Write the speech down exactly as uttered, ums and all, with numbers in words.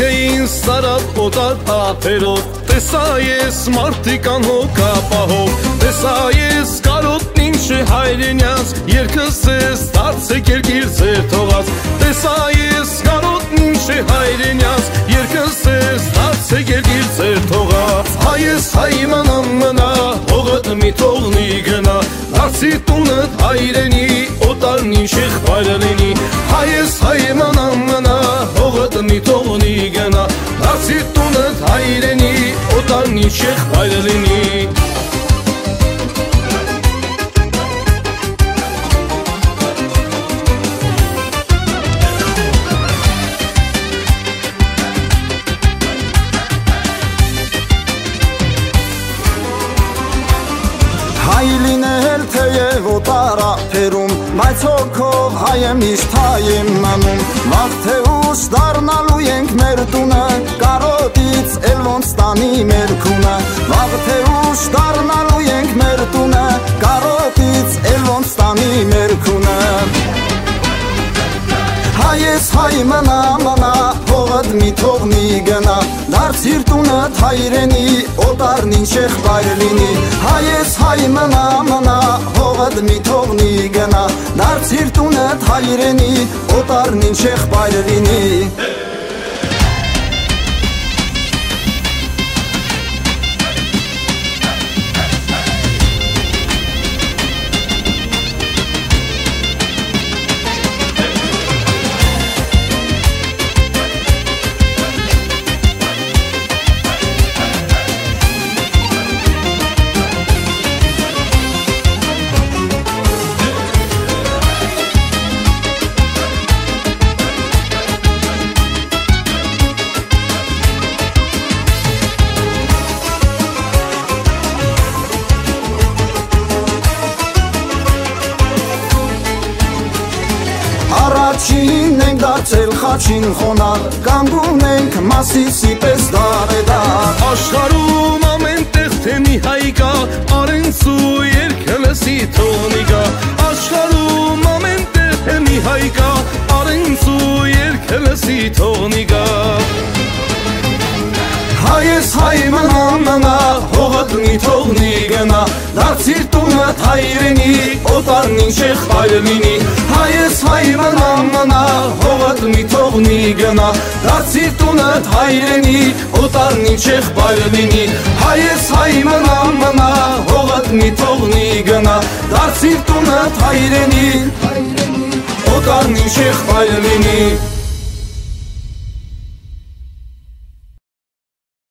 էին սարավ օտար ափերով, տեսա ես մարդիկան հոգապահով, տեսա ես կարոտն ինչը հայրենյաց, երկս ես դարձեք երկիր ձեր թողած, տեսա ես կարոտն ինչը հայրենյաց, երկս ես դարձեք երկիր ձեր թողած, հայ ես հայ մնամ մնա, հողդ մի թողնի գնա, դարձի տունդ հայրենի, օտարն ինչ եղբայրը լինի, հայ ես հայ մնամ մնա, հողդ մի թողնի գնա, դարձի տունդ հայրենի, օտարն ինչ եղբայրը լինի։ Հայ լինել թեև օտար ափերում, բայց հոգով հայ եմ միշտ հայ եմ մնում, վաղ թե ուշ դառնալու ենք մեր տունը, կարոտից էլ ոնց տանի մեր քունը, վաղ թե ուշ դառնալու ենք մեր տունը, կարոտից էլ ոնց տանի մեր քունը։ Հայ ես հայ մնա մնա, հողդ մի թողնի գնա, դարձիր տունդ հայրենի, օտարն ինչ եղբայր լինի, հայ ես հայ մնա մնա, հողդ մի թողնի գնա, դարձիր տունդ հայրենի, օտարն ինչ եղբայր լինի։ Առաջին ենք դարձել խաչին խոնար, կանգուն ենք Մասիսի պես դարեդար, աշխարհում ամեն տեղ թե մի հայ կա, արենցու երգը լսի թողնի գա, աշխարհում ամեն տեղ թե մի հայ կա, արենցու երգը լսի թողնի գա, հայ ես հայ մնա մնա, հողդ մի թողնի գնա, դարձիր տունդ հայրենի, օտարն ինչ եղբայր լինի, հայ ես հայ մնա մնա, հողդ մի թողնի գնա, դարձիր տունդ հայրենի, օտարն ինչ եղբայր լինի, հայ ես հայ մնա մնա, հողդ մի թողնի գնա, դարձիր տունդ հայրենի, օտարն ինչ եղբայր լինի։